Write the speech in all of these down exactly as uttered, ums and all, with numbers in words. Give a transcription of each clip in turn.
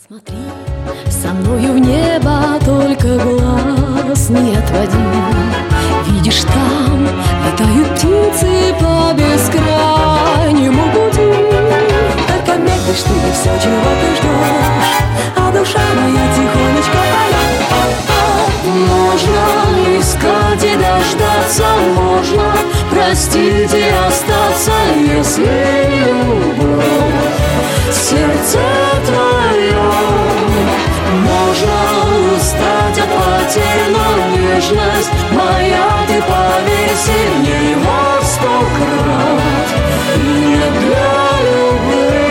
Посмотри, со мною в небо только глаз не отводи. Видишь, там летают птицы по бескрайнему пути. Только медлишь ты и все, чего ты ждешь, а душа моя тихонечко поет. Можно искать и дождаться, можно простить и остаться, если любовь в сердце твоем. Можно устать от потерь, но нежность моя, ты поверь, сильнее во сто крат. Не для любви.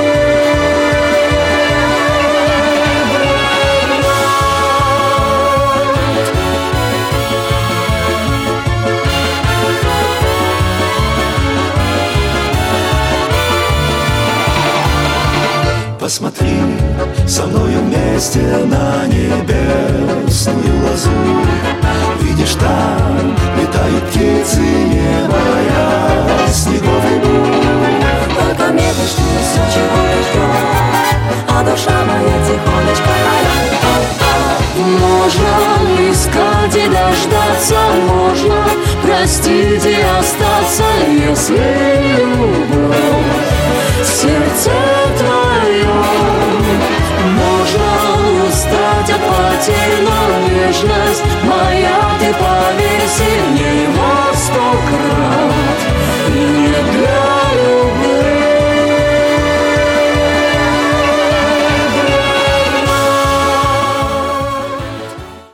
Посмотри со мною вместе на небесную лазурь. Видишь, там летают птицы, не боясь снеговый бурь. Только медлишь ты все, чего ты ждешь, а душа моя тихонечко поет. Можно искать и дождаться, можно простить и остаться, если любовь в сердце твоем. Можно устать от потерь, но нежность моя,